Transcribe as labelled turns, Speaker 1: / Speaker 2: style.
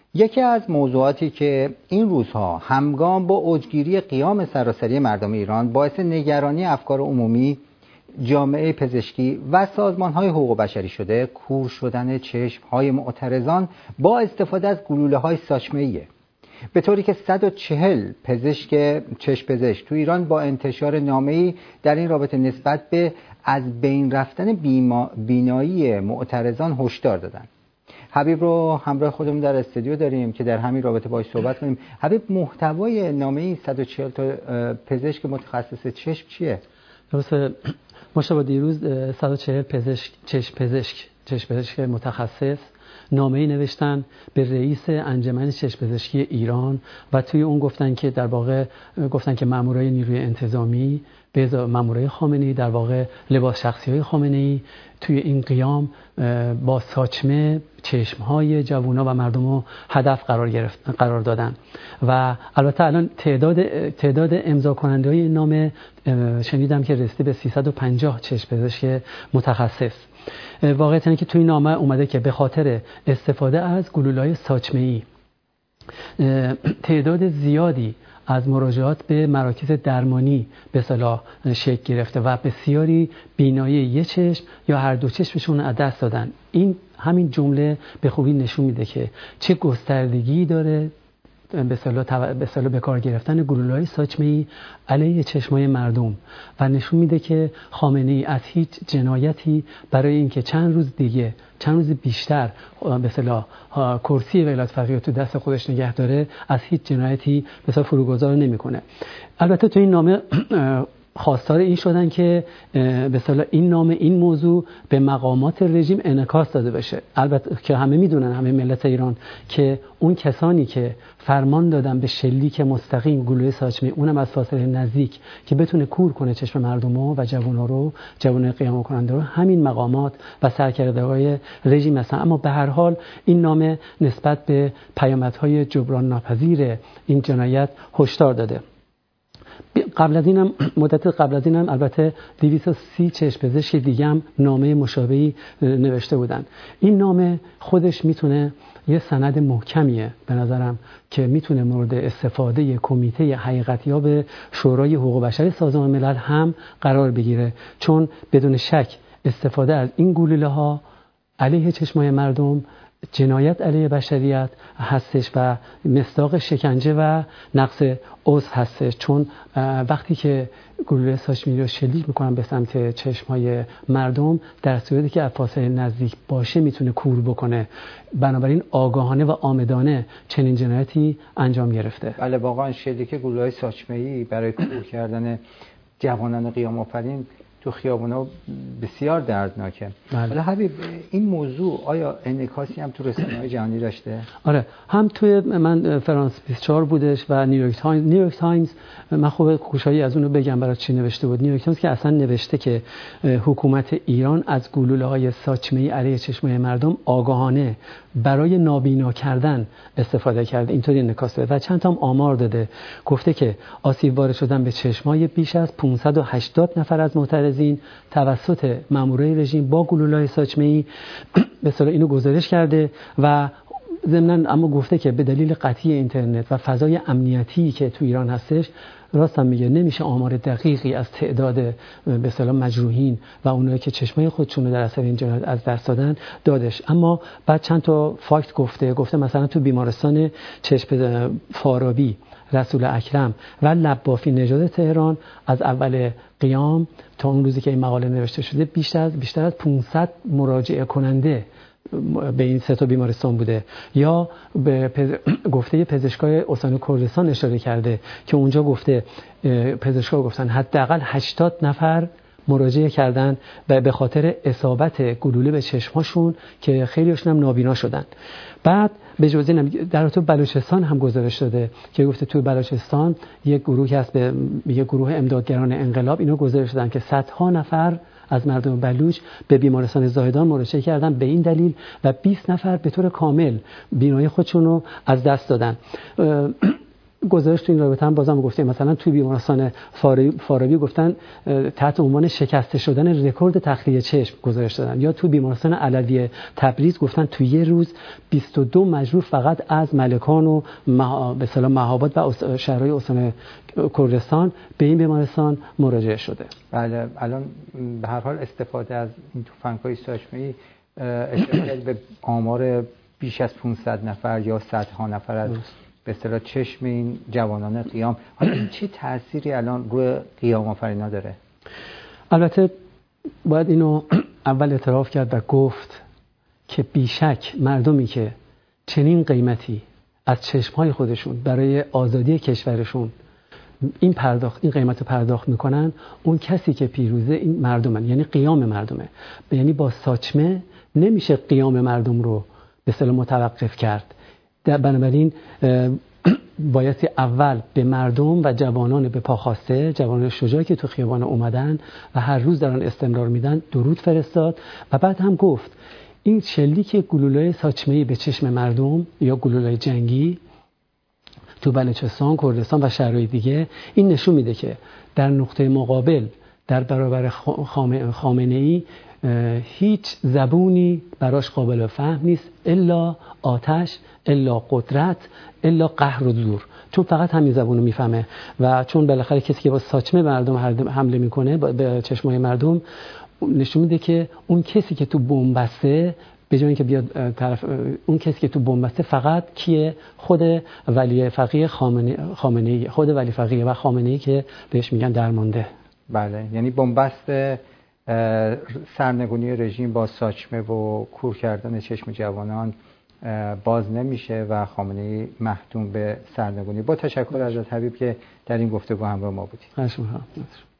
Speaker 1: یکی از موضوعاتی که این روزها همگام با اوجگیری قیام سراسری مردم ایران باعث نگرانی افکار عمومی، جامعه پزشکی و سازمان‌های حقوق بشری شده، کور شدن چشم‌های معترضان با استفاده از گلوله‌های ساچمه‌ایه. به طوری که 140 چشم پزشک تو ایران با انتشار نامه‌ای در این رابطه نسبت به از بین رفتن بینایی معترضان هشدار دادن. حبیب رو همراه خودمون در استودیو داریم که در همین رابطه باهاش صحبت کنیم. حبیب، محتوای نامه 140 تا پزشک متخصص چشم چیه؟
Speaker 2: درسته مشابه دیروز 140 چشم پزشک متخصص نامه‌ای نوشتن به رئیس انجمن چشم پزشکی ایران و توی اون گفتن که در واقع مامورای نیروی انتظامی به مامورای خامنه‌ای، در واقع لباس شخصی‌های خامنه‌ای توی این قیام با ساچمه چشم‌های جوونا و مردمو هدف قرار دادن و البته الان تعداد امضا کننده‌های این نامه شنیدم که رسیده به 350 چشم پزشک متخصص. واقعیت اینه که توی نامه اومده که به خاطر استفاده از گلوله‌های ساچمه‌ای تعداد زیادی از مراجعات به مراکز درمانی به اصطلاح شکل گرفته و بسیاری بینایی یک چشم یا هر دو چشمشون از دست دادن. این همین جمله به خوبی نشون میده که چه گستردگی داره به اصطلاح به کار گرفتن گلوله‌های ساچمه‌ای علیه چشمای مردم و نشون میده که خامنه‌ای از هیچ جنایتی برای اینکه چند روز بیشتر به اصطلاح کرسی ولایت فقیه تو دست خودش نگه داره، از هیچ جنایتی به اصطلاح فروگذار نمیکنه. البته تو این نامه خواستار این شدن که به اصطلاح این موضوع به مقامات رژیم انعکاس داده بشه. البته که همه میدونن، همه ملت ایران، که اون کسانی که فرمان دادن به شلیک مستقیم گلوله ساچمه، اونم از فاصله نزدیک که بتونه کور کنه چشم مردمو و جوانای قیام کننده رو، همین مقامات و سرکرده‌های رژیم هستن. اما به هر حال این نامه نسبت به پیامدهای جبران ناپذیر این جنایت هشدار داده. مدت قبل از اینم البته 230 چشم پزشک دیگه هم نامه مشابهی نوشته بودن. این نامه خودش میتونه یه سند محکمیه به نظرم که میتونه مورد استفاده کمیته حقیقتیاب شورای حقوق بشر سازمان ملل هم قرار بگیره، چون بدون شک استفاده از این گلوله‌ها علیه چشمای مردم جنایت علیه بشریت هستش و مصداق شکنجه و نقض عضو هستش، چون وقتی که گلوله ساچمه‌ای رو شلیک میکنن به سمت چشمای مردم، در صورتی که از فاصله نزدیک باشه میتونه کور بکنه. بنابراین آگاهانه و عامدانه چنین جنایتی انجام گرفته.
Speaker 1: بله، واقعا شلیک گلوله‌های ساچمه‌ای برای کور کردن جوانان قیام آفرین تو خیابونا بسیار دردناکه. حالا حبیب، این موضوع آیا انعکاسی هم تو رسانه‌های جهانی داشته؟
Speaker 2: آره، هم توی من فرانس 24 بودش و نیویورک تایمز من خوب کوشایی از اونو بگم برای چی نوشته بود. نیویورک تایمز که اصلا نوشته که حکومت ایران از گلوله‌های ساچمه‌ای علیه چشمای مردم آگاهانه برای نابینا کردن استفاده کرده. اینطوری انعکاس داده و چند تا آمار داده. گفته که آسیب وارد شدن به چشمای بیش از 580 نفر از معترضین توسط مامورای رژیم با گلوله‌های ساچمه‌ای به اصطلاح اینو گزارش کرده و ضمناً اما گفته که به دلیل قطعی اینترنت و فضای امنیتی که تو ایران هستش، راستم میگه نمیشه آمار دقیقی از تعداد به اصطلاح مجروحین و اونایی که چشمای خودشون رو در اثر این جنایت از دست دادن دادش. اما بعد چند تا فاکت گفته مثلا تو بیمارستان چشم فارابی رسول اکرم و لبافی نژاد تهران از اول قیام تا اون روزی که این مقاله نوشته شده بیشتر از 500 مراجعه کننده به این سه تا بیمارستان بوده. یا به گفته پزشکای استان کردستان اشاره کرده که اونجا گفته پزشکا گفتن حداقل 80 نفر مراجعه کردن و به خاطر اصابت گلوله به چشماشون که خیلیشون هم نابینا شدن. بعد به جز این در تو بلوچستان هم گزارش داده که گفته تو بلوچستان یک گروهی هست به گروه امدادگران انقلاب، اینا گزارش دادن که صدها نفر از مردم بلوچ به بیمارستان زاهدان مراجعه کردن به این دلیل و 20 نفر به طور کامل بینایی خودشون رو از دست دادن. گزارش تو این رابطه هم بازم گفتیم، مثلا توی بیمارستان فارابی گفتن تحت عنوان شکسته شدن رکورد تخلیه چشم گزارش دادن، یا تو بیمارستان علوی تبریز گفتن توی یه روز 22 مجروح فقط از ملکان و به اصطلاح مهاباد و شهرهای استان کردستان به این بیمارستان مراجعه شده.
Speaker 1: بله الان به هر حال استفاده از این تفنگ‌های ساچمه‌ای اشاره به آمار بیش از 500 نفر یا صدها نفر از به اصطلاح چشم این جوانان قیام. حالا این چه تأثیری الان روی قیام آفرینا داره؟
Speaker 2: البته باید اینو اول اعتراف کرد و گفت که بیشک مردمی که چنین قیمتی از چشمهای خودشون برای آزادی کشورشون این قیمت رو پرداخت میکنن، اون کسی که پیروزه این مردمن، یعنی قیام مردمه. یعنی با ساچمه نمیشه قیام مردم رو به اصطلاح متوقف کرد. بنابراین بایستی اول به مردم و جوانان به پا خواسته، جوانان شجاعی که تو خیابان اومدن و هر روز دارن استمرار میدن درود فرستاد و بعد هم گفت این شلیک گلوله‌های ساچمه‌ای به چشم مردم یا گلوله‌های جنگی تو بلوچستان، کردستان و شهرهای دیگه این نشون میده که در نقطه مقابل در برابر خامنه‌ای هیچ زبونی براش قابل فهم نیست الا آتش، الا قدرت، الا قهر و زور، چون فقط همین زبونو میفهمه. و چون بالاخره کسی که با ساچمه مردم حمله میکنه به چشمای مردم، نشون میده که اون کسی که تو بمب بسته به جای اینکه بیاد طرف، اون کسی که تو بمب بسته فقط کیه؟ خود ولی فقیه خامنه‌ای، خود ولی فقیه و خامنه‌ای که بهش میگن درمانده.
Speaker 1: بله، یعنی بنبست سرنگونی رژیم با ساچمه و کور کردن چشم جوانان باز نمیشه و خامنه‌ای محکوم به سرنگونی. با تشکر از حبیب که در این گفتگو همراه ما بودید.